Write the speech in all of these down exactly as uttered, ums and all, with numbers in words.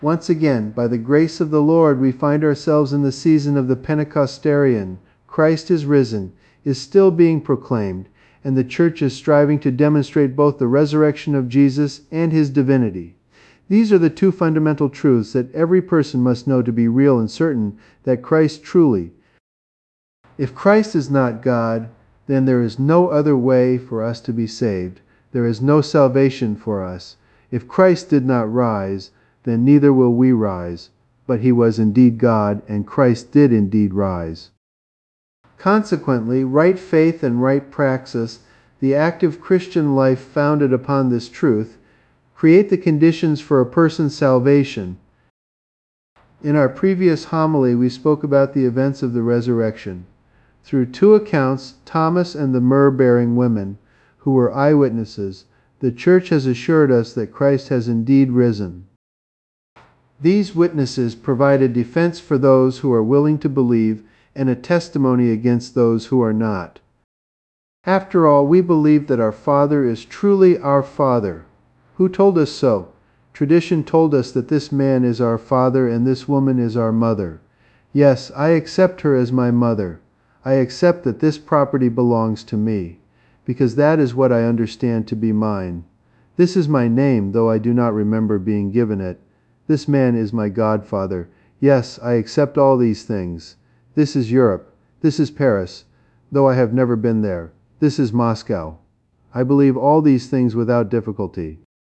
Once again, by the grace of the Lord, we find ourselves in the season of the Pentecostarian. Christ is risen, is still being proclaimed, and the church is striving to demonstrate both the resurrection of Jesus and his divinity. These are the two fundamental truths that every person must know to be real and certain that Christ truly. If Christ is not God, then there is no other way for us to be saved. There is no salvation for us. If Christ did not rise, then neither will we rise. But he was indeed God, and Christ did indeed rise. Consequently, right faith and right praxis, the active Christian life founded upon this truth, create the conditions for a person's salvation. In our previous homily, we spoke about the events of the resurrection. Through two accounts, Thomas and the myrrh-bearing women, who were eyewitnesses, the church has assured us that Christ has indeed risen. These witnesses provide a defense for those who are willing to believe and a testimony against those who are not. After all, we believe that our Father is truly our Father. Who told us so? Tradition told us that this man is our father and this woman is our mother. Yes, I accept her as my mother. I accept that this property belongs to me, because that is what I understand to be mine. This is my name, though I do not remember being given it. This man is my godfather. Yes, I accept all these things. This is Europe. This is Paris, though I have never been there. This is Moscow. I believe all these things without difficulty.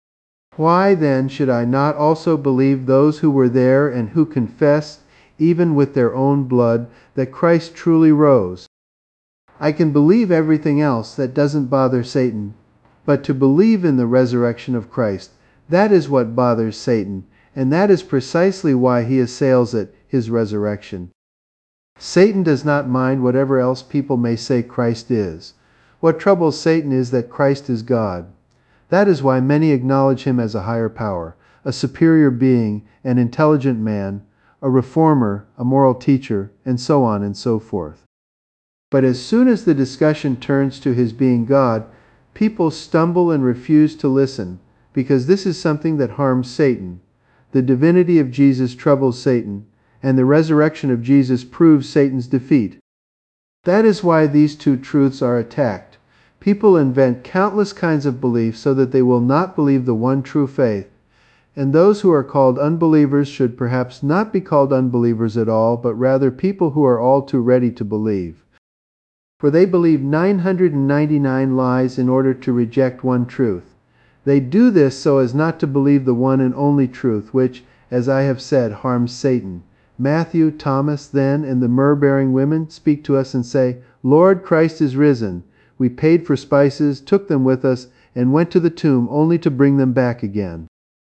Why, then, should I not also believe those who were there and who confessed, even with their own blood, that Christ truly rose? I can believe everything else that doesn't bother Satan, but to believe in the resurrection of Christ, that is what bothers Satan, and that is precisely why he assails it, his resurrection. Satan does not mind whatever else people may say Christ is. What troubles Satan is that Christ is God. That is why many acknowledge him as a higher power, a superior being, an intelligent man, a reformer, a moral teacher, and so on and so forth. But as soon as the discussion turns to his being God, people stumble and refuse to listen, because this is something that harms Satan. The divinity of Jesus troubles Satan, and the resurrection of Jesus proves Satan's defeat. That is why these two truths are attacked. People invent countless kinds of beliefs so that they will not believe the one true faith, and those who are called unbelievers should perhaps not be called unbelievers at all, but rather people who are all too ready to believe. For they believe nine hundred ninety-nine lies in order to reject one truth. They do this so as not to believe the one and only truth, which, as I have said, harms Satan. Matthew, Thomas, then, and the myrrh-bearing women speak to us and say, "Lord, Christ is risen. We paid for spices, took them with us, and went to the tomb only to bring them back again.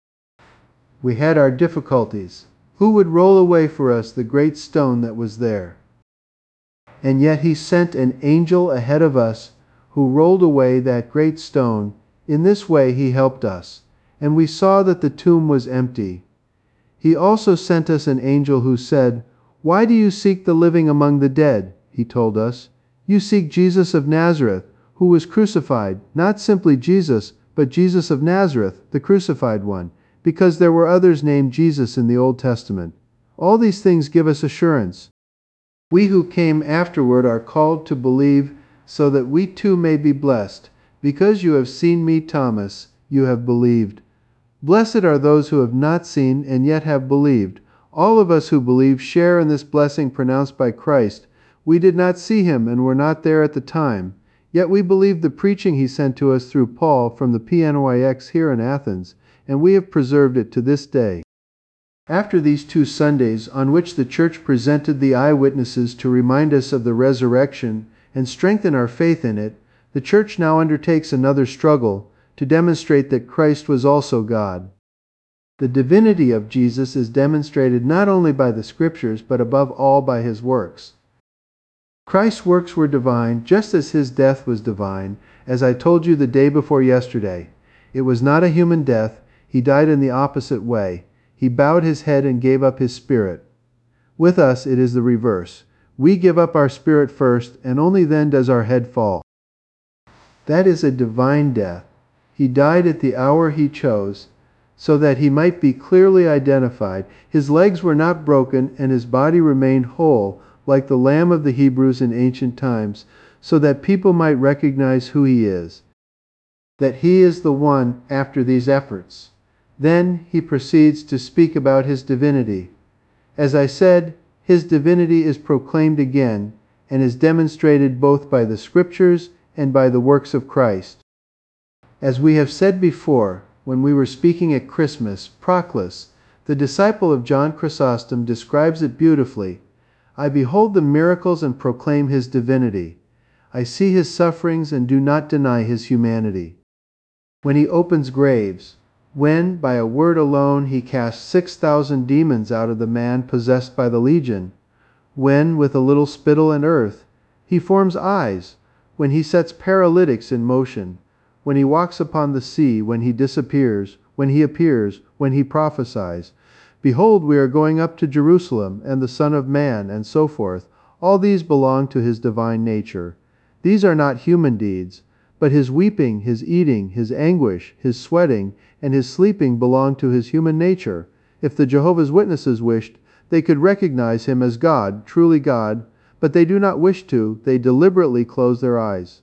We had our difficulties. Who would roll away for us the great stone that was there? And yet he sent an angel ahead of us who rolled away that great stone. In this way he helped us, and we saw that the tomb was empty. He also sent us an angel who said, 'Why do you seek the living among the dead?' He told us. 'You seek Jesus of Nazareth, who was crucified, not simply Jesus, but Jesus of Nazareth, the crucified one, because there were others named Jesus in the Old Testament.' All these things give us assurance. We who came afterward are called to believe so that we too may be blessed. Because you have seen me, Thomas, you have believed. Blessed are those who have not seen and yet have believed. All of us who believe share in this blessing pronounced by Christ. We did not see him and were not there at the time. Yet we believe the preaching he sent to us through Paul from the P N Y X here in Athens, and we have preserved it to this day." After these two Sundays, on which the church presented the eyewitnesses to remind us of the resurrection and strengthen our faith in it, the church now undertakes another struggle to demonstrate that Christ was also God. The divinity of Jesus is demonstrated not only by the Scriptures, but above all by his works. Christ's works were divine, just as his death was divine, as I told you the day before yesterday. It was not a human death. He died in the opposite way. He bowed his head and gave up his spirit. With us it is the reverse. We give up our spirit first, and only then does our head fall. That is a divine death. He died at the hour he chose. so that he might be clearly identified. His legs were not broken, and his body remained whole, like the Lamb of the Hebrews in ancient times, so that people might recognize who he is, that he is the one after these efforts. Then he proceeds to speak about his divinity. As I said, his divinity is proclaimed again, and is demonstrated both by the Scriptures and by the works of Christ. As we have said before, when we were speaking at Christmas, Proclus, the disciple of John Chrysostom, describes it beautifully. I behold the miracles and proclaim his divinity. I see his sufferings and do not deny his humanity. When he opens graves, when, by a word alone, he casts six thousand demons out of the man possessed by the legion, when, with a little spittle and earth, he forms eyes, when he sets paralytics in motion, when he walks upon the sea, when he disappears, when he appears, when he prophesies, behold, we are going up to Jerusalem, and the Son of Man, and so forth, all these belong to his divine nature. These are not human deeds, but his weeping, his eating, his anguish, his sweating, and his sleeping belong to his human nature. If the Jehovah's Witnesses wished, they could recognize him as God, truly God, but they do not wish to. They deliberately close their eyes.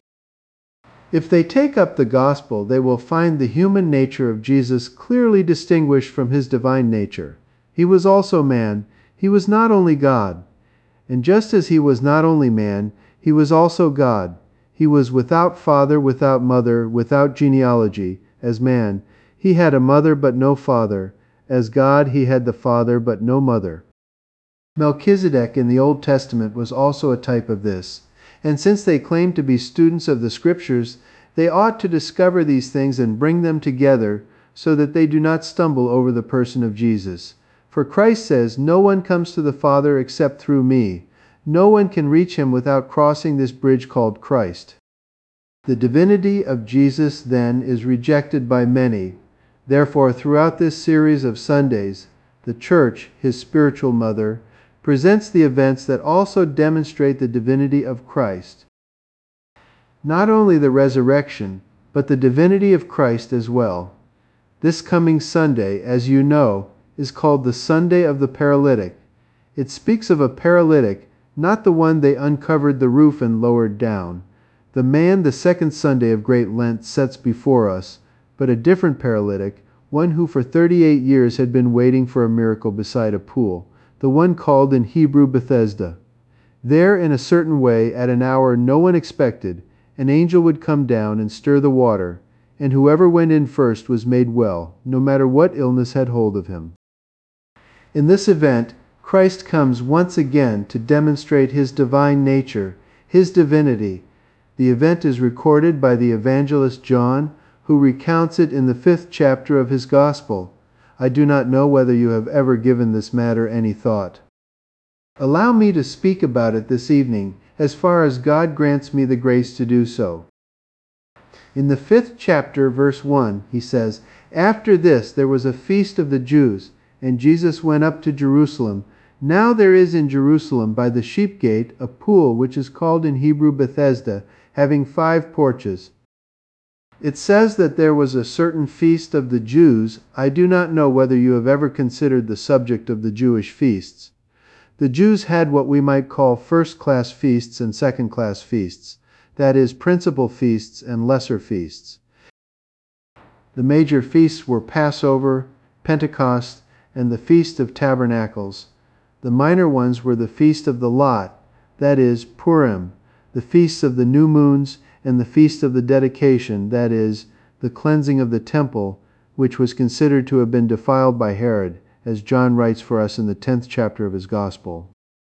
If they take up the gospel, they will find the human nature of Jesus clearly distinguished from his divine nature. He was also man. He was not only God. And just as he was not only man, he was also God. He was without father, without mother, without genealogy. As man, he had a mother but no father. As God, he had the father but no mother. Melchizedek in the Old Testament was also a type of this. And since they claim to be students of the Scriptures, they ought to discover these things and bring them together so that they do not stumble over the person of Jesus. For Christ says, "No one comes to the Father except through me." No one can reach him without crossing this bridge called Christ. The divinity of Jesus, then, is rejected by many. Therefore, throughout this series of Sundays, the Church, his spiritual mother, presents the events that also demonstrate the divinity of Christ. Not only the resurrection, but the divinity of Christ as well. This coming Sunday, as you know, is called the Sunday of the Paralytic. It speaks of a paralytic, not the one they uncovered the roof and lowered down. The man the second Sunday of Great Lent sets before us, but a different paralytic, one who for thirty-eight years had been waiting for a miracle beside a pool, the one called in Hebrew Bethesda. There, in a certain way, at an hour no one expected, an angel would come down and stir the water, and whoever went in first was made well, no matter what illness had hold of him. In this event, Christ comes once again to demonstrate his divine nature, his divinity. The event is recorded by the evangelist John, who recounts it in the fifth chapter of his Gospel. I do not know whether you have ever given this matter any thought. Allow me to speak about it this evening, as far as God grants me the grace to do so. In the fifth chapter, verse one, he says, "After this there was a feast of the Jews, and Jesus went up to Jerusalem. Now there is in Jerusalem by the sheep gate a pool which is called in Hebrew Bethesda, having five porches." It says that there was a certain feast of the Jews. I do not know whether you have ever considered the subject of the Jewish feasts. The Jews had what we might call first-class feasts and second-class feasts, that is, principal feasts and lesser feasts. The major feasts were Passover, Pentecost, and the Feast of Tabernacles. The minor ones were the Feast of the Lot, that is, Purim, the Feasts of the New Moons, and the Feast of the Dedication, that is, the cleansing of the temple, which was considered to have been defiled by Herod, as John writes for us in the tenth chapter of his Gospel.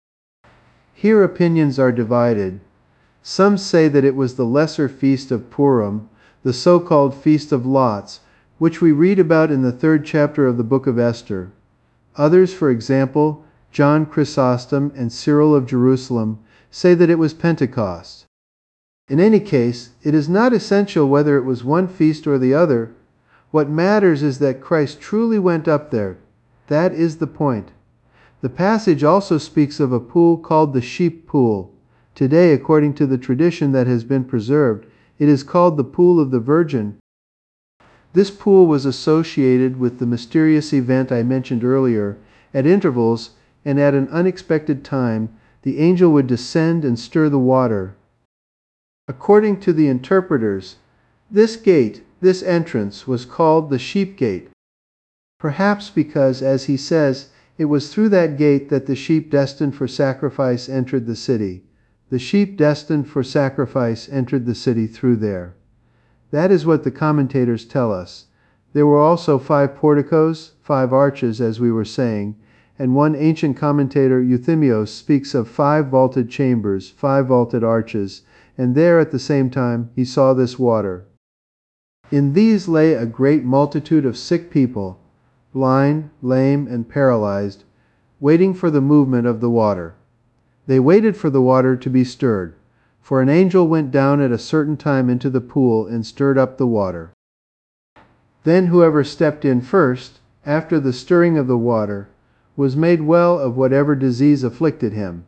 Here opinions are divided. Some say that it was the lesser feast of Purim, the so-called Feast of Lots, which we read about in the third chapter of the book of Esther. Others, for example, John Chrysostom and Cyril of Jerusalem, say that it was Pentecost. In any case, it is not essential whether it was one feast or the other. What matters is that Christ truly went up there. That is the point. The passage also speaks of a pool called the Sheep Pool. Today, according to the tradition that has been preserved, it is called the Pool of the Virgin. This pool was associated with the mysterious event I mentioned earlier. At intervals, and at an unexpected time, the angel would descend and stir the water. According to the interpreters, this gate, this entrance, was called the sheep gate, perhaps because, as he says, it was through that gate that the sheep destined for sacrifice entered the city. The sheep destined for sacrifice entered the city through there. That is what the commentators tell us. There were also five porticos, five arches, as we were saying, and one ancient commentator, Euthymius, speaks of five vaulted chambers, five vaulted arches, and there at the same time he saw this water. In these lay a great multitude of sick people, blind, lame, and paralyzed, waiting for the movement of the water. They waited for the water to be stirred, for an angel went down at a certain time into the pool and stirred up the water. Then whoever stepped in first, after the stirring of the water, was made well of whatever disease afflicted him.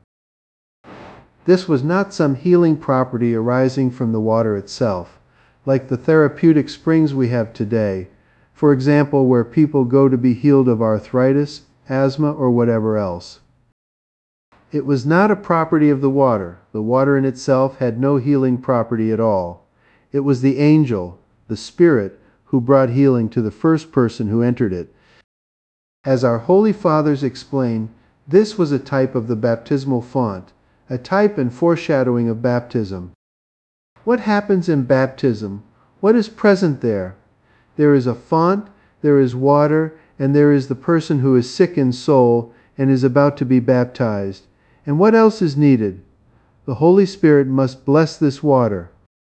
This was not some healing property arising from the water itself, like the therapeutic springs we have today, for example, where people go to be healed of arthritis, asthma, or whatever else. It was not a property of the water. The water in itself had no healing property at all. It was the angel, the Spirit, who brought healing to the first person who entered it. As our Holy Fathers explain, this was a type of the baptismal font, a type and foreshadowing of baptism. What happens in baptism? What is present there? There is a font, there is water, and there is the person who is sick in soul and is about to be baptized. And what else is needed? The Holy Spirit must bless this water.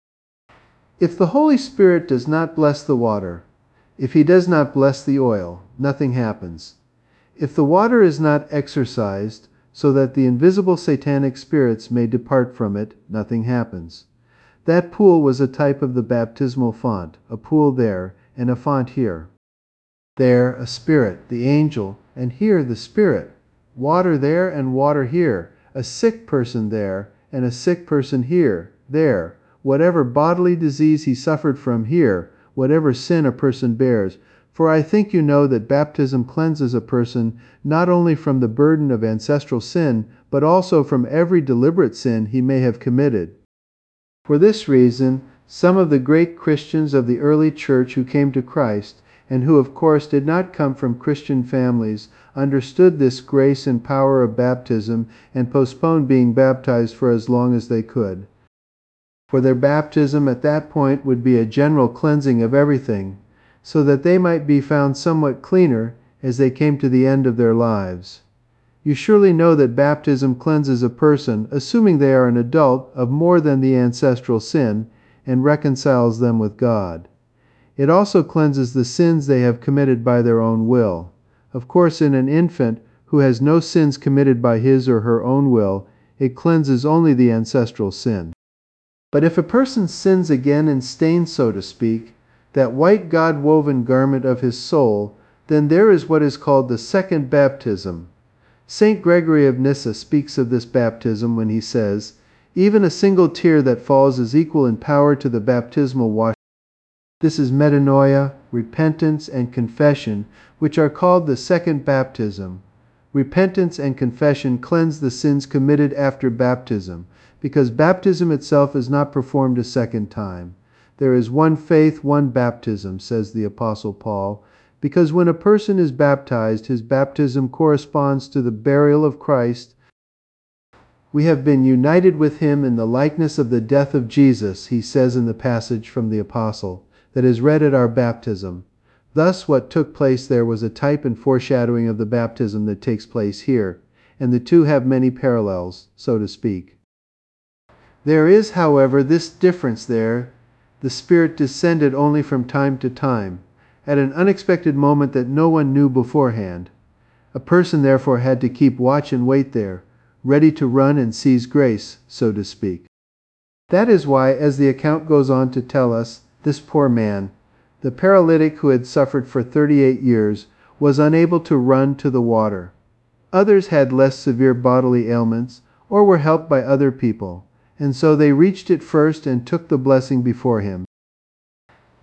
If the Holy Spirit does not bless the water, if He does not bless the oil, nothing happens. If the water is not exorcised, so that the invisible satanic spirits may depart from it, nothing happens. That pool was a type of the baptismal font, a pool there, and a font here. There a spirit, the angel, and here the Spirit. Water there and water here. A sick person there, and a sick person here, there. Whatever bodily disease he suffered from here, whatever sin a person bears. For I think you know that baptism cleanses a person not only from the burden of ancestral sin, but also from every deliberate sin he may have committed. For this reason, some of the great Christians of the early church who came to Christ, and who of course did not come from Christian families, understood this grace and power of baptism and postponed being baptized for as long as they could. For their baptism at that point would be a general cleansing of everything, so that they might be found somewhat cleaner as they came to the end of their lives. You surely know that baptism cleanses a person, assuming they are an adult, of more than the ancestral sin, and reconciles them with God. It also cleanses the sins they have committed by their own will. Of course, in an infant who has no sins committed by his or her own will, it cleanses only the ancestral sin. But if a person sins again and stains, so to speak, that white God-woven garment of his soul, then there is what is called the second baptism. Saint Gregory of Nyssa speaks of this baptism when he says, "Even a single tear that falls is equal in power to the baptismal washing." This is metanoia, repentance, and confession, which are called the second baptism. Repentance and confession cleanse the sins committed after baptism, because baptism itself is not performed a second time. There is one faith, one baptism, says the Apostle Paul, because when a person is baptized, his baptism corresponds to the burial of Christ. We have been united with Him in the likeness of the death of Jesus, he says in the passage from the Apostle, that is read at our baptism. Thus what took place there was a type and foreshadowing of the baptism that takes place here, and the two have many parallels, so to speak. There is, however, this difference there. The Spirit descended only from time to time, at an unexpected moment that no one knew beforehand. A person therefore had to keep watch and wait there, ready to run and seize grace, so to speak. That is why, as the account goes on to tell us, this poor man, the paralytic who had suffered for thirty-eight years, was unable to run to the water. Others had less severe bodily ailments, or were helped by other people, and so they reached it first and took the blessing before him.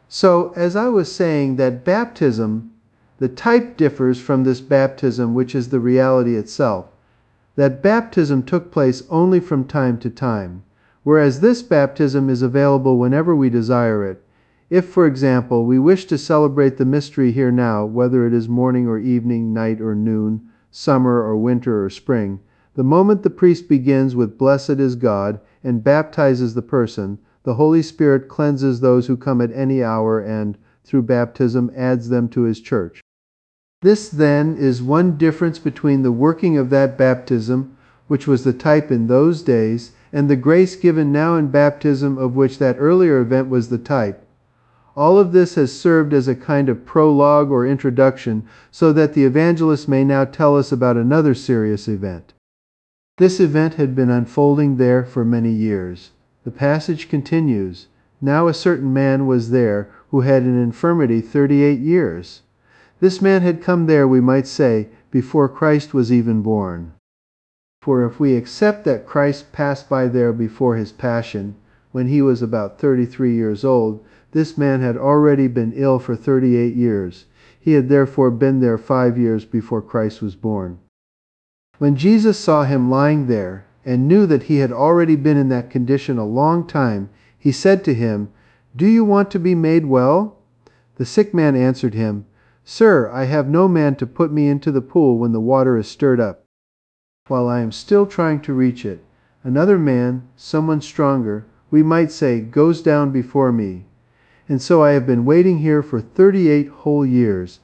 So, as I was saying, that baptism, the type differs from this baptism which is the reality itself. That baptism took place only from time to time, whereas this baptism is available whenever we desire it. If, for example, we wish to celebrate the mystery here now, whether it is morning or evening, night or noon, summer or winter or spring, the moment the priest begins with "Blessed is God" and baptizes the person, the Holy Spirit cleanses those who come at any hour and, through baptism, adds them to His church. This, then, is one difference between the working of that baptism, which was the type in those days, and the grace given now in baptism, of which that earlier event was the type. All of this has served as a kind of prologue or introduction, so that the evangelist may now tell us about another serious event. This event had been unfolding there for many years. The passage continues, "Now a certain man was there, who had an infirmity thirty-eight years." This man had come there, we might say, before Christ was even born. For if we accept that Christ passed by there before His passion, when He was about thirty-three years old, this man had already been ill for thirty-eight years. He had therefore been there five years before Christ was born. When Jesus saw him lying there, and knew that he had already been in that condition a long time, He said to him, "Do you want to be made well?" The sick man answered Him, "Sir, I have no man to put me into the pool when the water is stirred up. While I am still trying to reach it, another man, someone stronger, we might say, goes down before me. And so I have been waiting here for thirty-eight whole years."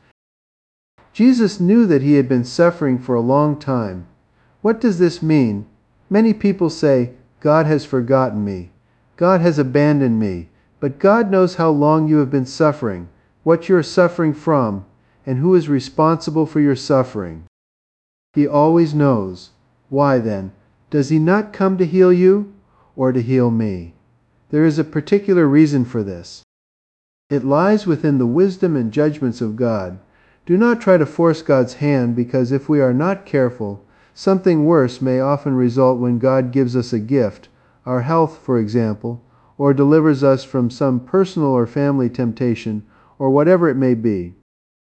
Jesus knew that he had been suffering for a long time. What does this mean? Many people say, "God has forgotten me. God has abandoned me." But God knows how long you have been suffering, what you are suffering from, and who is responsible for your suffering. He always knows. Why then, does He not come to heal you, or to heal me? There is a particular reason for this. It lies within the wisdom and judgments of God. Do not try to force God's hand, because if we are not careful, something worse may often result when God gives us a gift, our health, for example, or delivers us from some personal or family temptation, or whatever it may be.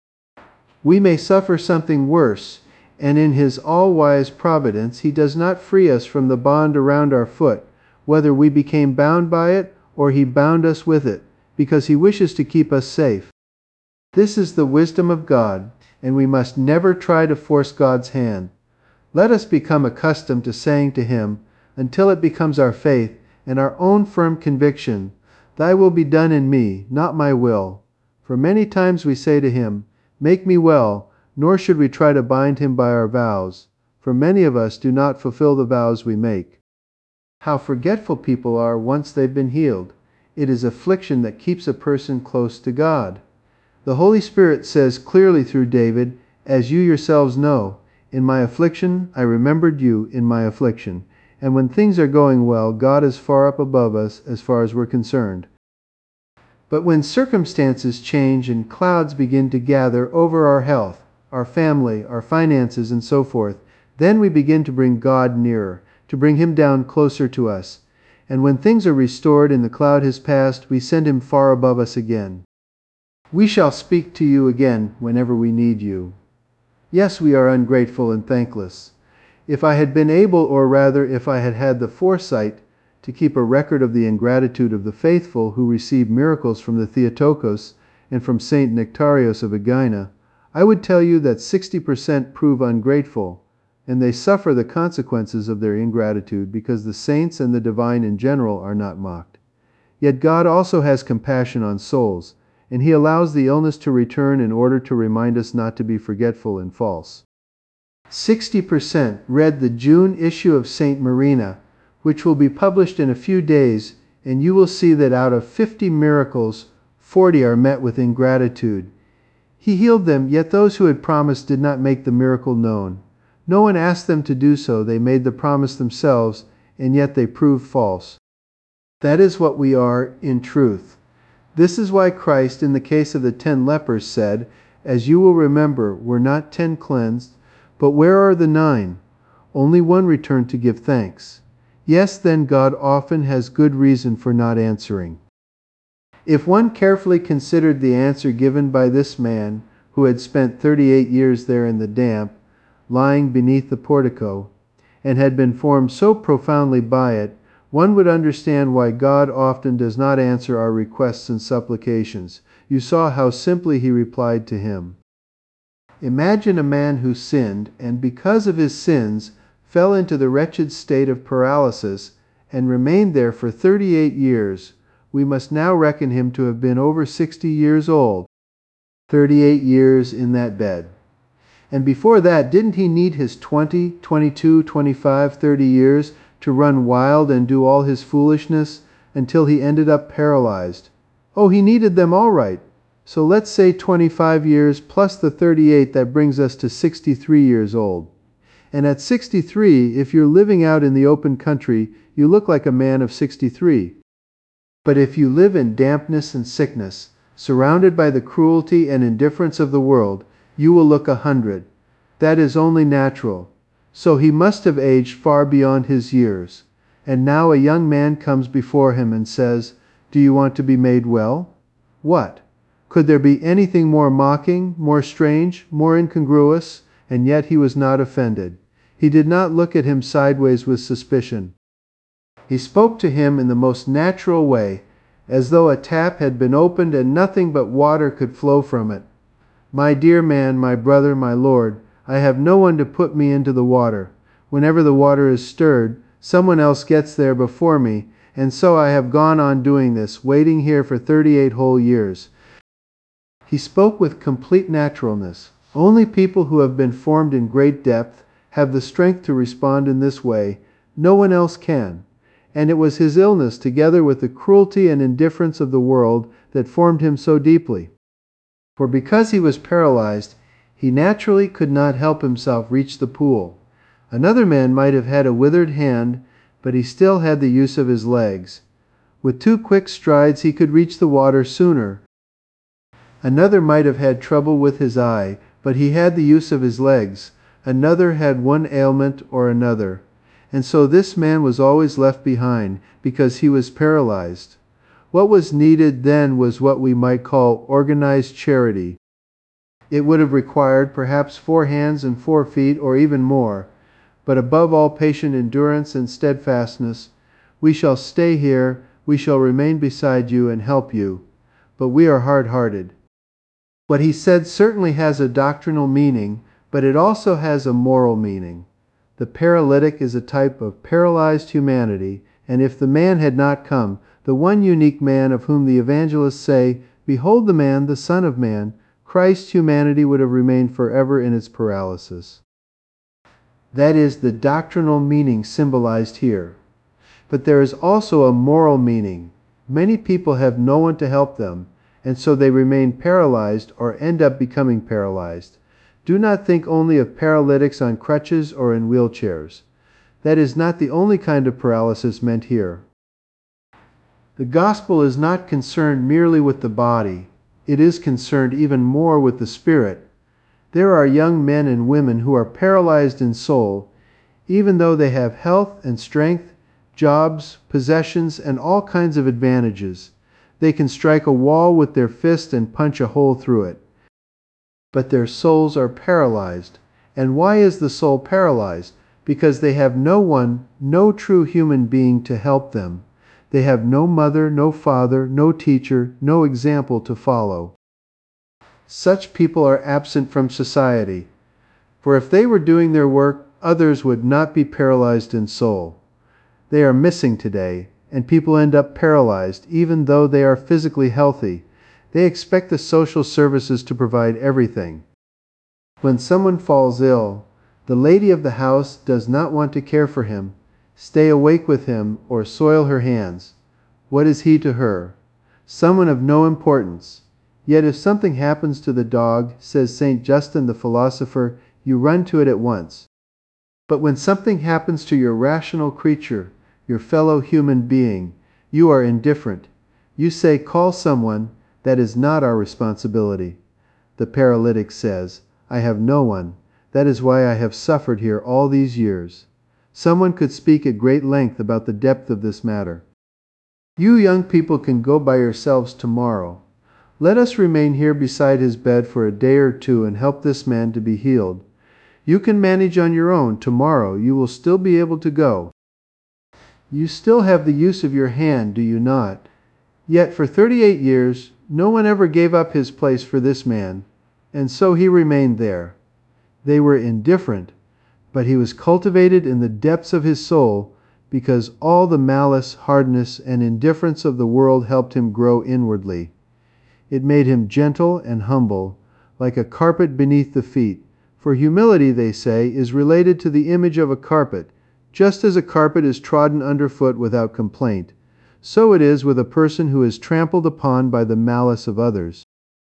We may suffer something worse, and in His all-wise providence He does not free us from the bond around our foot, whether we became bound by it or He bound us with it, because He wishes to keep us safe. This is the wisdom of God, and we must never try to force God's hand. Let us become accustomed to saying to Him, until it becomes our faith and our own firm conviction, "Thy will be done in me, not my will." For many times we say to Him, "Make me well," nor should we try to bind Him by our vows, for many of us do not fulfill the vows we make. How forgetful people are once they've been healed. It is affliction that keeps a person close to God. The Holy Spirit says clearly through David, "As you yourselves know, in my affliction I remembered you in my affliction." And when things are going well, God is far up above us as far as we're concerned. But when circumstances change and clouds begin to gather over our health, our family, our finances, and so forth, then we begin to bring God nearer, to bring Him down closer to us. And when things are restored and the cloud has passed, we send Him far above us again. We shall speak to you again whenever we need you. Yes, we are ungrateful and thankless. If I had been able, or rather, if I had had the foresight, to keep a record of the ingratitude of the faithful who received miracles from the Theotokos and from Saint Nectarios of Aegina, I would tell you that sixty percent prove ungrateful, and they suffer the consequences of their ingratitude, because the saints and the divine in general are not mocked. Yet God also has compassion on souls, and He allows the illness to return in order to remind us not to be forgetful and false. sixty percent read the June issue of Saint Marina, which will be published in a few days, and you will see that out of fifty miracles, forty are met with ingratitude. He healed them, yet those who had promised did not make the miracle known. No one asked them to do so. They made the promise themselves, and yet they proved false. That is what we are in truth. This is why Christ, in the case of the ten lepers, said, "As you will remember, were not ten cleansed, but where are the nine? Only one returned to give thanks." Yes, then God often has good reason for not answering. If one carefully considered the answer given by this man, who had spent thirty-eight years there in the damp, lying beneath the portico, and had been formed so profoundly by it, one would understand why God often does not answer our requests and supplications. You saw how simply he replied to him. Imagine a man who sinned, and because of his sins, fell into the wretched state of paralysis, and remained there for thirty-eight years. We must now reckon him to have been over sixty years old. thirty-eight years in that bed. And before that, didn't he need his twenty, twenty-two, twenty-five, thirty years to run wild and do all his foolishness until he ended up paralyzed? Oh, he needed them all right. So let's say twenty-five years plus the thirty-eight, that brings us to sixty-three years old. And at sixty-three, if you're living out in the open country, you look like a man of sixty-three. But if you live in dampness and sickness, surrounded by the cruelty and indifference of the world, you will look a hundred. That is only natural. So he must have aged far beyond his years. And now a young man comes before him and says, "Do you want to be made well?" What? Could there be anything more mocking, more strange, more incongruous? And yet he was not offended. He did not look at him sideways with suspicion. He spoke to him in the most natural way, as though a tap had been opened and nothing but water could flow from it. "My dear man, my brother, my lord, I have no one to put me into the water. Whenever the water is stirred, someone else gets there before me, and so I have gone on doing this, waiting here for thirty-eight whole years." He spoke with complete naturalness. Only people who have been formed in great depth have the strength to respond in this way. No one else can. And it was his illness, together with the cruelty and indifference of the world, that formed him so deeply. For because he was paralyzed, he naturally could not help himself reach the pool. Another man might have had a withered hand, but he still had the use of his legs. With two quick strides he could reach the water sooner. Another might have had trouble with his eye, but he had the use of his legs. Another had one ailment or another. And so this man was always left behind, because he was paralyzed. What was needed then was what we might call organized charity. It would have required perhaps four hands and four feet, or even more, but above all patient endurance and steadfastness. "We shall stay here, we shall remain beside you and help you, but we are hard-hearted." What he said certainly has a doctrinal meaning, but it also has a moral meaning. The paralytic is a type of paralyzed humanity, and if the man had not come, the one unique man of whom the evangelists say, "Behold the man, the Son of Man," Christ's humanity would have remained forever in its paralysis. That is the doctrinal meaning symbolized here. But there is also a moral meaning. Many people have no one to help them, and so they remain paralyzed or end up becoming paralyzed. Do not think only of paralytics on crutches or in wheelchairs. That is not the only kind of paralysis meant here. The gospel is not concerned merely with the body. It is concerned even more with the spirit. There are young men and women who are paralyzed in soul, even though they have health and strength, jobs, possessions, and all kinds of advantages. They can strike a wall with their fist and punch a hole through it. But their souls are paralyzed. And why is the soul paralyzed? Because they have no one, no true human being to help them. They have no mother, no father, no teacher, no example to follow. Such people are absent from society. For if they were doing their work, others would not be paralyzed in soul. They are missing today, and people end up paralyzed even though they are physically healthy. They expect the social services to provide everything. When someone falls ill, the lady of the house does not want to care for him, stay awake with him, or soil her hands. What is he to her? Someone of no importance. Yet if something happens to the dog, says Saint Justin the philosopher, you run to it at once. But when something happens to your rational creature, your fellow human being, you are indifferent. You say, "Call someone." That is not our responsibility. The paralytic says, "I have no one. That is why I have suffered here all these years." Someone could speak at great length about the depth of this matter. You young people can go by yourselves tomorrow. Let us remain here beside his bed for a day or two and help this man to be healed. You can manage on your own. Tomorrow you will still be able to go. You still have the use of your hand, do you not? Yet for thirty-eight years no one ever gave up his place for this man, and so he remained there. They were indifferent, but he was cultivated in the depths of his soul, because all the malice, hardness, and indifference of the world helped him grow inwardly. It made him gentle and humble, like a carpet beneath the feet, for humility, they say, is related to the image of a carpet. Just as a carpet is trodden underfoot without complaint, so it is with a person who is trampled upon by the malice of others.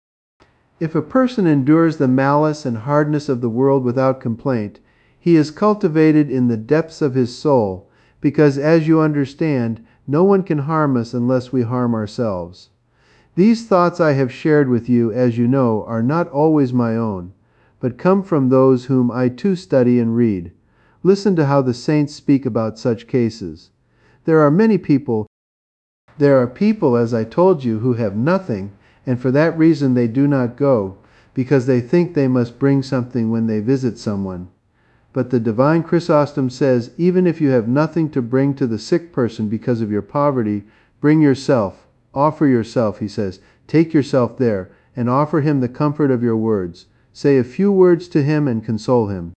If a person endures the malice and hardness of the world without complaint, he is cultivated in the depths of his soul, because, as you understand, no one can harm us unless we harm ourselves. These thoughts I have shared with you, as you know, are not always my own, but come from those whom I too study and read. Listen to how the saints speak about such cases. There are many people, there are people, as I told you, who have nothing, and for that reason they do not go, because they think they must bring something when they visit someone. But the divine Chrysostom says, even if you have nothing to bring to the sick person because of your poverty, bring yourself, offer yourself, he says, take yourself there, and offer him the comfort of your words. Say a few words to him and console him.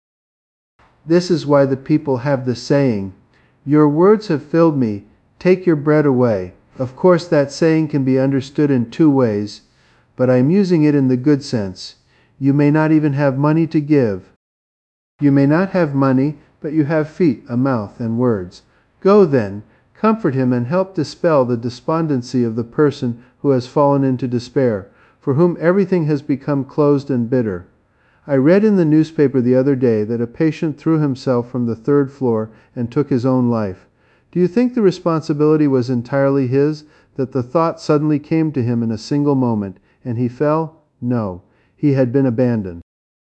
This is why the people have the saying, your words have filled me, take your bread away. Of course that saying can be understood in two ways, but I am using it in the good sense. You may not even have money to give. You may not have money, but you have feet, a mouth, and words. Go then, comfort him and help dispel the despondency of the person who has fallen into despair, for whom everything has become closed and bitter. I read in the newspaper the other day that a patient threw himself from the third floor and took his own life. Do you think the responsibility was entirely his, that the thought suddenly came to him in a single moment, and he fell? No, he had been abandoned.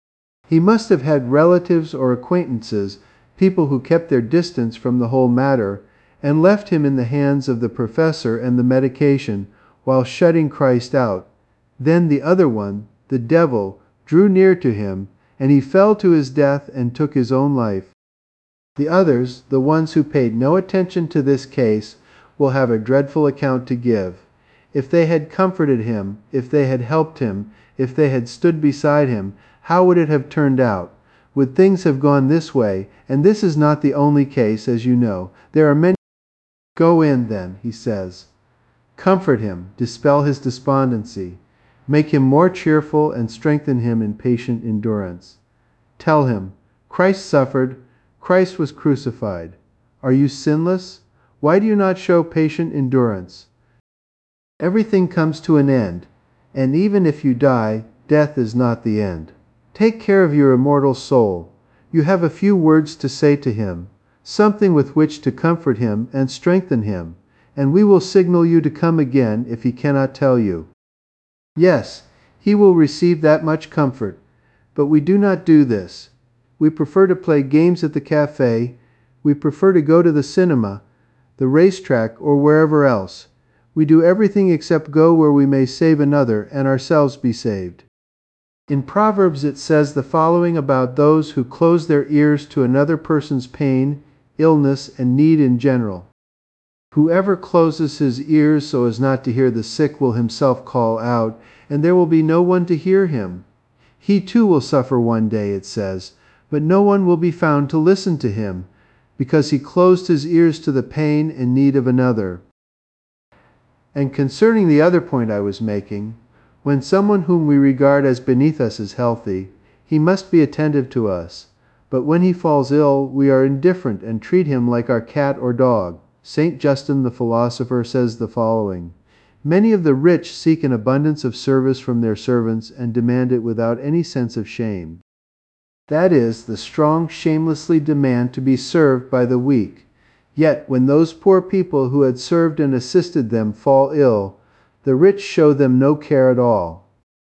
He must have had relatives or acquaintances, people who kept their distance from the whole matter, and left him in the hands of the professor and the medication, while shutting Christ out. Then the other one, the devil, drew near to him, and he fell to his death and took his own life. The others, the ones who paid no attention to this case, will have a dreadful account to give. If they had comforted him, if they had helped him, if they had stood beside him, how would it have turned out? Would things have gone this way? And this is not the only case, as you know. There are many. Go in, then, he says. Comfort him, dispel his despondency. Make him more cheerful and strengthen him in patient endurance. Tell him, Christ suffered, Christ was crucified. Are you sinless? Why do you not show patient endurance? Everything comes to an end, and even if you die, death is not the end. Take care of your immortal soul. You have a few words to say to him, something with which to comfort him and strengthen him, and we will signal you to come again if he cannot tell you. Yes, he will receive that much comfort, but we do not do this. We prefer to play games at the cafe, we prefer to go to the cinema, the racetrack, or wherever else. We do everything except go where we may save another and ourselves be saved. In Proverbs it says the following about those who close their ears to another person's pain, illness, and need in general. Whoever closes his ears so as not to hear the sick will himself call out, and there will be no one to hear him. He too will suffer one day, it says, but no one will be found to listen to him, because he closed his ears to the pain and need of another. And concerning the other point I was making, when someone whom we regard as beneath us is healthy, he must be attentive to us. But when he falls ill, we are indifferent and treat him like our cat or dog. Saint Justin the philosopher says the following, many of the rich seek an abundance of service from their servants and demand it without any sense of shame. That is, the strong shamelessly demand to be served by the weak. Yet when those poor people who had served and assisted them fall ill, the rich show them no care at all.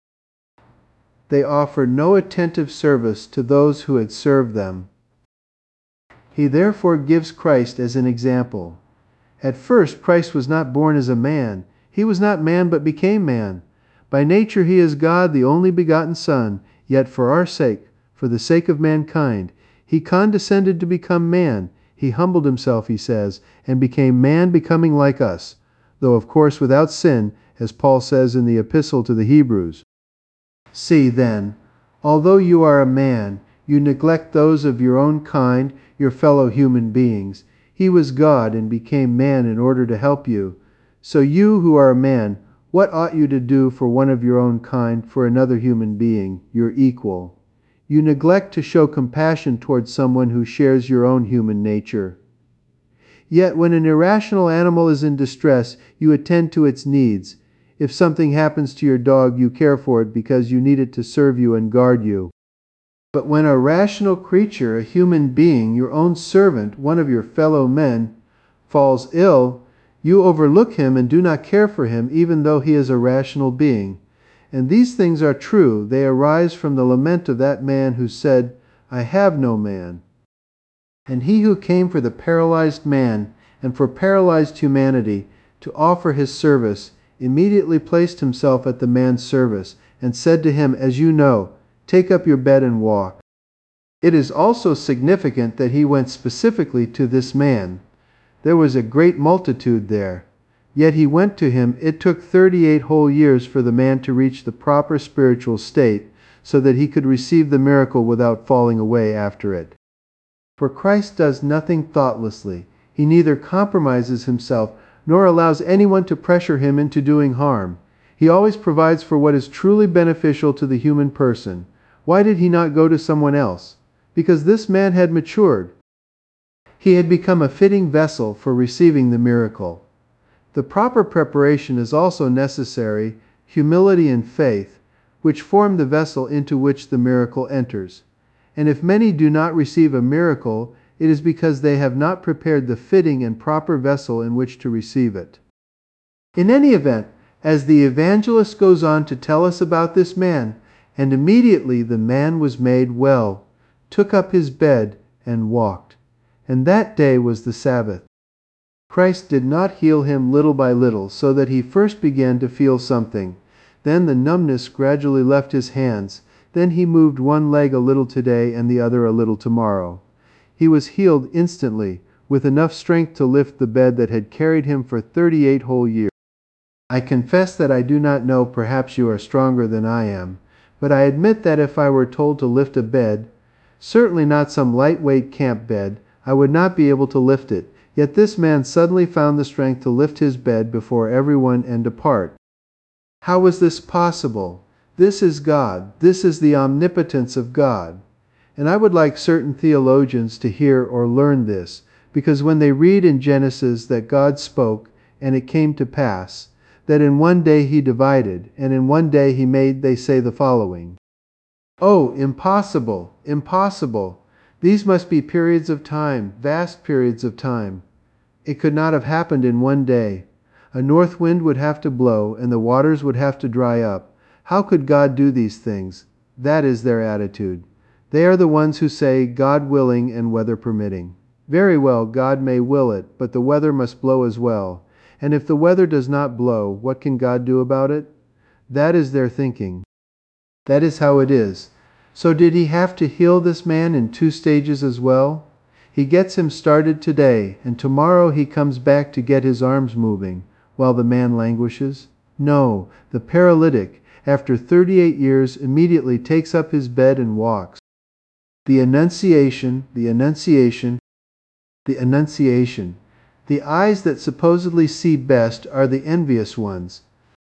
They offer no attentive service to those who had served them. He therefore gives Christ as an example. At first, Christ was not born as a man. He was not man, but became man. By nature he is God, the only begotten Son, yet for our sake, for the sake of mankind, he condescended to become man. He humbled himself, he says, and became man, becoming like us, though of course without sin, as Paul says in the Epistle to the Hebrews. See, then, although you are a man, you neglect those of your own kind, your fellow human beings. He was God and became man in order to help you. So you who are a man, what ought you to do for one of your own kind, for another human being, your equal? You neglect to show compassion towards someone who shares your own human nature. Yet when an irrational animal is in distress, you attend to its needs. If something happens to your dog, you care for it because you need it to serve you and guard you. But when a rational creature, a human being, your own servant, one of your fellow men, falls ill, you overlook him and do not care for him, even though he is a rational being. And these things are true. They arise from the lament of that man who said, I have no man. And he who came for the paralyzed man and for paralyzed humanity to offer his service immediately placed himself at the man's service and said to him, as you know, take up your bed and walk. It is also significant that he went specifically to this man. There was a great multitude there. Yet he went to him. It took thirty-eight whole years for the man to reach the proper spiritual state so that he could receive the miracle without falling away after it. For Christ does nothing thoughtlessly. He neither compromises himself nor allows anyone to pressure him into doing harm. He always provides for what is truly beneficial to the human person. Why did he not go to someone else? Because this man had matured. He had become a fitting vessel for receiving the miracle. The proper preparation is also necessary, humility and faith, which form the vessel into which the miracle enters. And if many do not receive a miracle, it is because they have not prepared the fitting and proper vessel in which to receive it. In any event, as the evangelist goes on to tell us about this man, and immediately the man was made well, took up his bed, and walked. And that day was the Sabbath. Christ did not heal him little by little, so that he first began to feel something. Then the numbness gradually left his hands. Then he moved one leg a little today and the other a little tomorrow. He was healed instantly, with enough strength to lift the bed that had carried him for thirty-eight whole years. I confess that I do not know, perhaps you are stronger than I am, but I admit that if I were told to lift a bed, certainly not some lightweight camp bed, I would not be able to lift it. Yet this man suddenly found the strength to lift his bed before everyone and depart. How was this possible? This is God. This is the omnipotence of God. And I would like certain theologians to hear or learn this, because when they read in Genesis that God spoke, and it came to pass, that in one day he divided, and in one day he made, they say the following. Oh, impossible, impossible. These must be periods of time, vast periods of time. It could not have happened in one day. A north wind would have to blow, and the waters would have to dry up. How could God do these things? That is their attitude. They are the ones who say, God willing and weather permitting. Very well, God may will it, but the weather must blow as well. And if the weather does not blow, what can God do about it? That is their thinking. That is how it is. So did he have to heal this man in two stages as well? He gets him started today, and tomorrow he comes back to get his arms moving, while the man languishes? No, the paralytic, after thirty-eight years, immediately takes up his bed and walks. The Annunciation, the Annunciation, the Annunciation. The eyes that supposedly see best are the envious ones.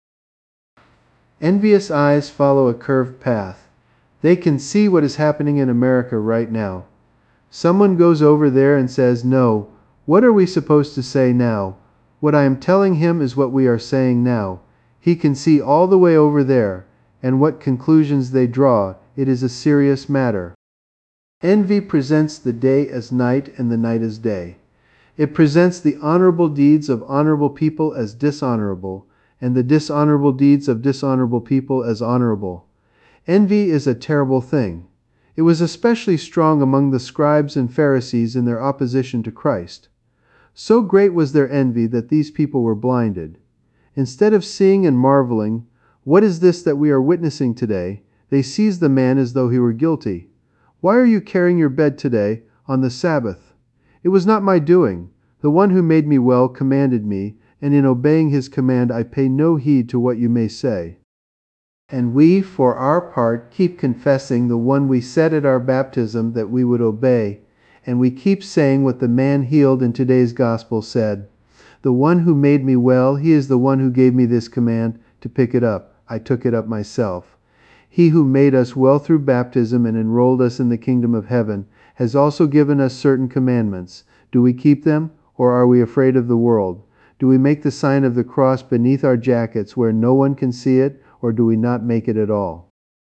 Envious eyes follow a curved path. They can see what is happening in America right now. Someone goes over there and says, no, what are we supposed to say now? What I am telling him is what we are saying now. He can see all the way over there, and what conclusions they draw. It is a serious matter. Envy presents the day as night and the night as day. It presents the honorable deeds of honorable people as dishonorable, and the dishonorable deeds of dishonorable people as honorable. Envy is a terrible thing. It was especially strong among the scribes and Pharisees in their opposition to Christ. So great was their envy that these people were blinded. Instead of seeing and marveling, "What is this that we are witnessing today?" they seized the man as though he were guilty. "Why are you carrying your bed today, on the Sabbath?" "It was not my doing. The one who made me well commanded me, and in obeying his command I pay no heed to what you may say." And we, for our part, keep confessing the one we said at our baptism that we would obey, and we keep saying what the man healed in today's gospel said. "The one who made me well, he is the one who gave me this command to pick it up. I took it up myself." He who made us well through baptism and enrolled us in the kingdom of heaven has also given us certain commandments. Do we keep them, or are we afraid of the world? Do we make the sign of the cross beneath our jackets where no one can see it, or do we not make it at all?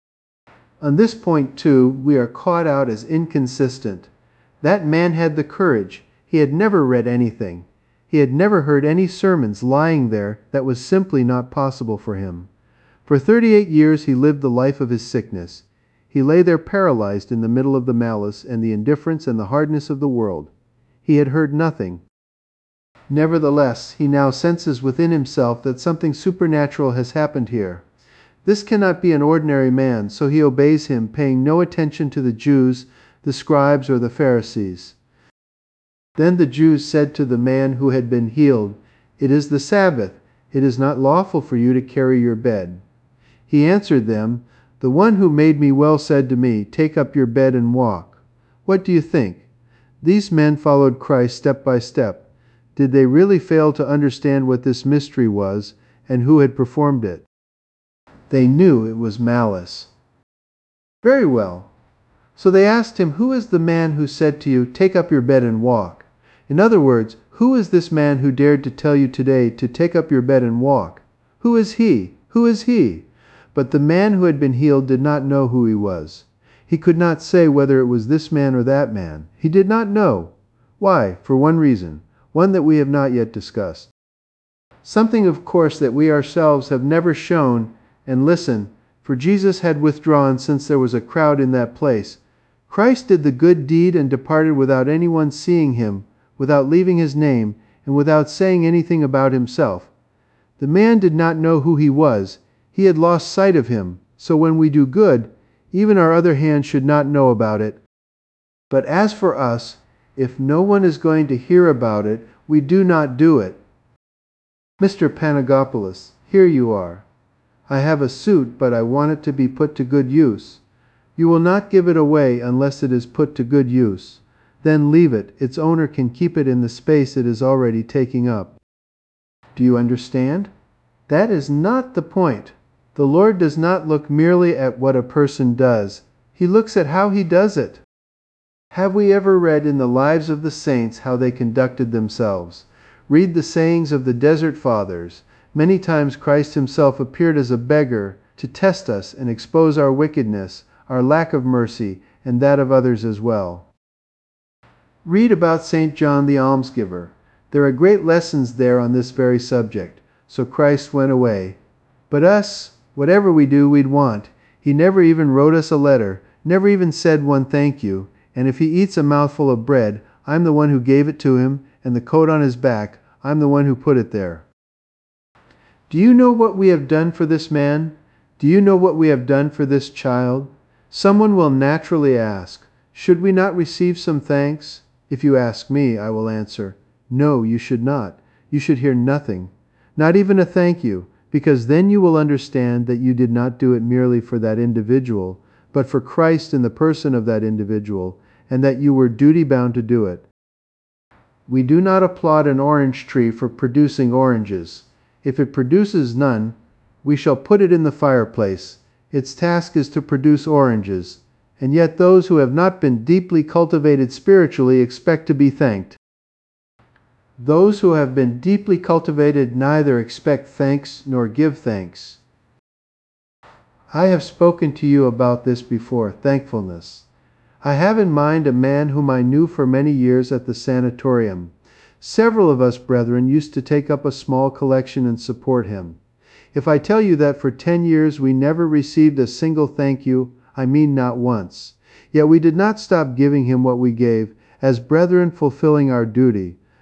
On this point, too, we are caught out as inconsistent. That man had the courage. He had never read anything. He had never heard any sermons lying there that was simply not possible for him. For thirty-eight years he lived the life of his sickness. He lay there paralyzed in the middle of the malice and the indifference and the hardness of the world. He had heard nothing. Nevertheless, he now senses within himself that something supernatural has happened here. This cannot be an ordinary man, so he obeys him, paying no attention to the Jews, the scribes, or the Pharisees. Then the Jews said to the man who had been healed, "It is the Sabbath. It is not lawful for you to carry your bed." He answered them, "The one who made me well said to me, 'Take up your bed and walk.'" What do you think? These men followed Christ step by step. Did they really fail to understand what this mystery was and who had performed it? They knew it was malice. Very well. So they asked him, "Who is the man who said to you, 'Take up your bed and walk'?" In other words, who is this man who dared to tell you today to take up your bed and walk? Who is he? Who is he? But the man who had been healed did not know who he was. He could not say whether it was this man or that man. He did not know. Why? For one reason, one that we have not yet discussed. Something, of course, that we ourselves have never shown. And listen, for Jesus had withdrawn since there was a crowd in that place. Christ did the good deed and departed without anyone seeing him, without leaving his name, and without saying anything about himself. The man did not know who he was. He had lost sight of him. So when we do good, even our other hand should not know about it. But as for us, if no one is going to hear about it, we do not do it. Mister Panagopoulos, here you are. I have a suit, but I want it to be put to good use. You will not give it away unless it is put to good use. Then leave it. Its owner can keep it in the space it is already taking up. Do you understand? That is not the point. The Lord does not look merely at what a person does. He looks at how he does it. Have we ever read in the lives of the saints how they conducted themselves? Read the sayings of the desert fathers. Many times Christ himself appeared as a beggar to test us and expose our wickedness, our lack of mercy, and that of others as well. Read about Saint John the Almsgiver. There are great lessons there on this very subject. So Christ went away. But us, whatever we do, we'd want. He never even wrote us a letter, never even said one thank you. And if he eats a mouthful of bread, I'm the one who gave it to him, and the coat on his back, I'm the one who put it there. Do you know what we have done for this man? Do you know what we have done for this child? Someone will naturally ask, should we not receive some thanks? If you ask me, I will answer, no, you should not. You should hear nothing, not even a thank you, because then you will understand that you did not do it merely for that individual, but for Christ in the person of that individual, and that you were duty-bound to do it. We do not applaud an orange tree for producing oranges. If it produces none, we shall put it in the fireplace. Its task is to produce oranges, and yet those who have not been deeply cultivated spiritually expect to be thanked. Those who have been deeply cultivated neither expect thanks nor give thanks. I have spoken to you about this before, thankfulness. I have in mind a man whom I knew for many years at the sanatorium. Several of us brethren used to take up a small collection and support him. If I tell you that for ten years we never received a single thank you, I mean not once. Yet we did not stop giving him what we gave, as brethren fulfilling our duty.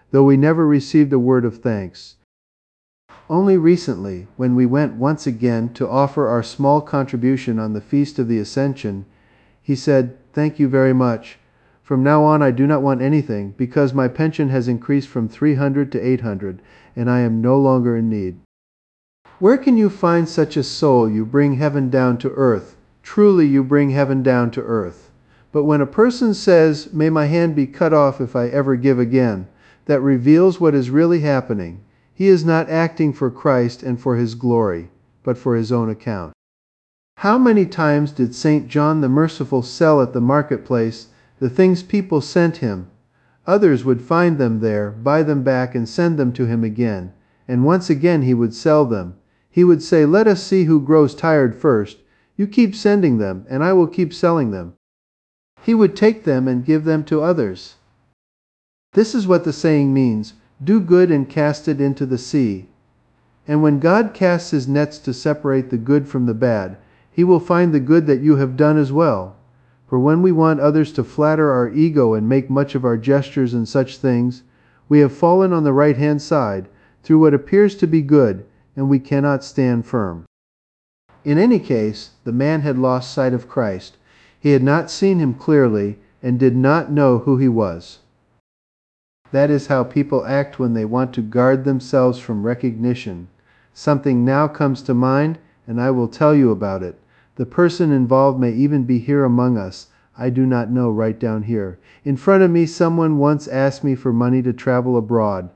though we never received a word of thanks. Only recently, when we went once again to offer our small contribution on the Feast of the Ascension, he said, "Thank you very much. From now on I do not want anything, because my pension has increased from three hundred to eight hundred, and I am no longer in need." Where can you find such a soul? You bring heaven down to earth. Truly you bring heaven down to earth. But when a person says, "May my hand be cut off if I ever give again," that reveals what is really happening. He is not acting for Christ and for His glory, but for his own account. How many times did Saint John the Merciful sell at the marketplace the things people sent him? Others would find them there, buy them back, and send them to him again. And once again he would sell them. He would say, "Let us see who grows tired first. You keep sending them, and I will keep selling them." He would take them and give them to others. This is what the saying means, "Do good and cast it into the sea." And when God casts His nets to separate the good from the bad, He will find the good that you have done as well. For when we want others to flatter our ego and make much of our gestures and such things, we have fallen on the right-hand side, through what appears to be good, and we cannot stand firm. In any case, the man had lost sight of Christ. He had not seen Him clearly, and did not know who He was. That is how people act when they want to guard themselves from recognition. Something now comes to mind, and I will tell you about it. The person involved may even be here among us. I do not know, right down here. In front of me, someone once asked me for money to travel abroad.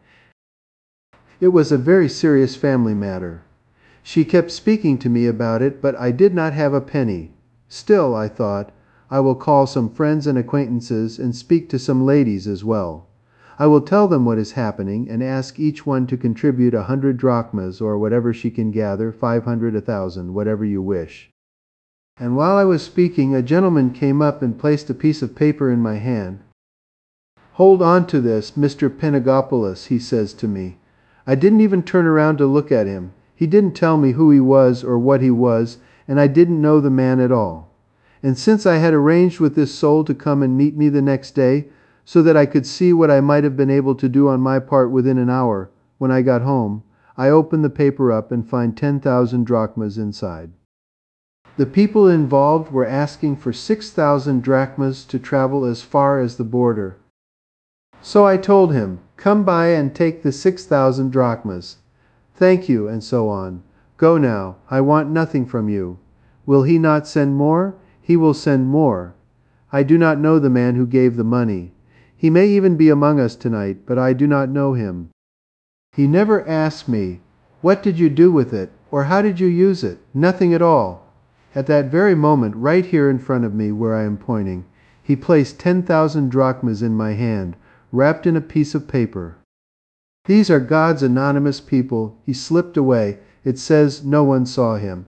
It was a very serious family matter. She kept speaking to me about it, but I did not have a penny. Still, I thought, I will call some friends and acquaintances and speak to some ladies as well. I will tell them what is happening and ask each one to contribute a hundred drachmas, or whatever she can gather, five hundred, a thousand, whatever you wish. And while I was speaking, a gentleman came up and placed a piece of paper in my hand. "Hold on to this, Mister Panagopoulos," he says to me. I didn't even turn around to look at him. He didn't tell me who he was or what he was, and I didn't know the man at all. And since I had arranged with this soul to come and meet me the next day, so that I could see what I might have been able to do on my part within an hour, when I got home, I opened the paper up and find ten thousand drachmas inside. The people involved were asking for six thousand drachmas to travel as far as the border. So I told him, "Come by and take the six thousand drachmas. Thank you," and so on. "Go now, I want nothing from you." Will he not send more? He will send more. I do not know the man who gave the money. He may even be among us tonight, but I do not know him. He never asked me, "What did you do with it?" or "How did you use it?" Nothing at all. At that very moment, right here in front of me where I am pointing, he placed ten thousand drachmas in my hand, wrapped in a piece of paper. These are God's anonymous people. He slipped away. It says no one saw him.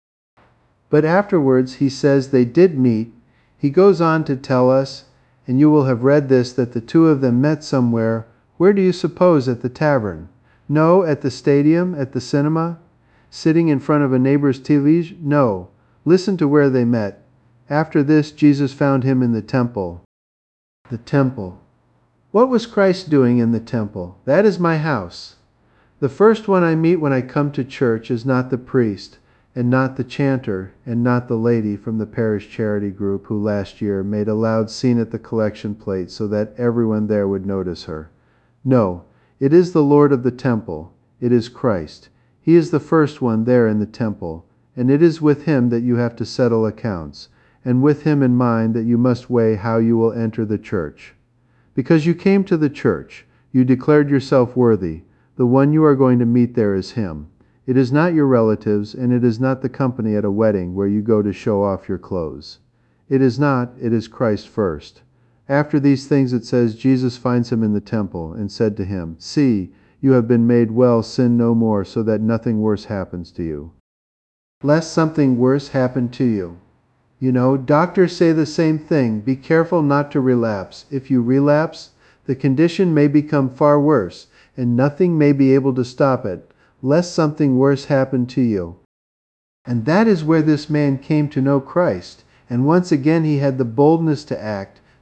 But afterwards he says they did meet. He goes on to tell us, and you will have read this, that the two of them met somewhere. Where do you suppose? At the tavern? No. At the stadium? At the cinema? Sitting in front of a neighbor's T V? No. Listen to where they met. After this, Jesus found him in the temple. The temple. What was Christ doing in the temple? That is my house. The first one I meet when I come to church is not the priest, and not the chanter, and not the lady from the parish charity group who last year made a loud scene at the collection plate so that everyone there would notice her. No, it is the Lord of the temple. It is Christ. He is the first one there in the temple, and it is with Him that you have to settle accounts, and with Him in mind that you must weigh how you will enter the church. Because you came to the church, you declared yourself worthy. The one you are going to meet there is Him. It is not your relatives, and it is not the company at a wedding where you go to show off your clothes. It is not, it is Christ first. After these things it says, Jesus finds him in the temple, and said to him, "See, you have been made well, sin no more, so that nothing worse happens to you." Lest something worse happen to you. You know, doctors say the same thing. Be careful not to relapse. If you relapse, the condition may become far worse, and nothing may be able to stop it, lest something worse happen to you. And that is where this man came to know Christ, and once again he had the boldness to act,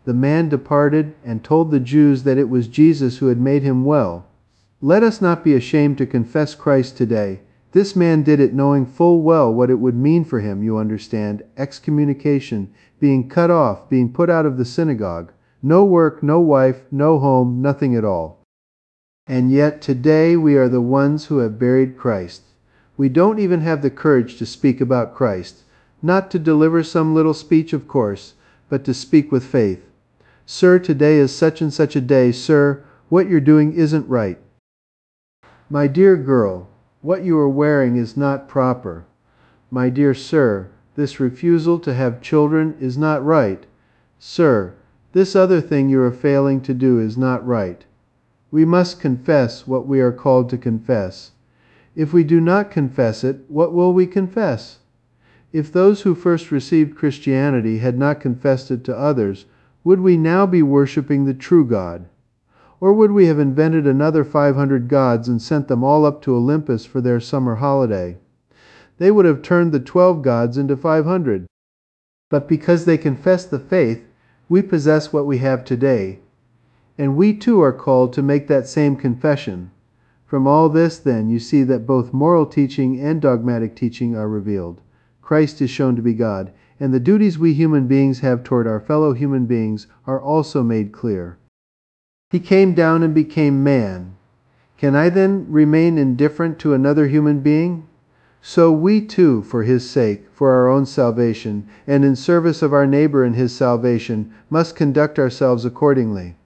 The man departed and told the Jews that it was Jesus who had made him well. Let us not be ashamed to confess Christ today. This man did it knowing full well what it would mean for him, you understand, excommunication, being cut off, being put out of the synagogue. No work, no wife, no home, nothing at all. And yet today we are the ones who have buried Christ. We don't even have the courage to speak about Christ. Not to deliver some little speech, of course, but to speak with faith. Sir, today is such and such a day. Sir, what you're doing isn't right. My dear girl, what you are wearing is not proper. My dear sir, this refusal to have children is not right. Sir, this other thing you are failing to do is not right. We must confess what we are called to confess. If we do not confess it, what will we confess? If those who first received Christianity had not confessed it to others, would we now be worshiping the true God? Or would we have invented another five hundred gods and sent them all up to Olympus for their summer holiday? They would have turned the twelve gods into five hundred. But because they confessed the faith, we possess what we have today. And we too are called to make that same confession. From all this, then, you see that both moral teaching and dogmatic teaching are revealed. Christ is shown to be God, and the duties we human beings have toward our fellow human beings are also made clear. He came down and became man. Can I then remain indifferent to another human being? So we too, for his sake, for our own salvation, and in service of our neighbor in his salvation, must conduct ourselves accordingly.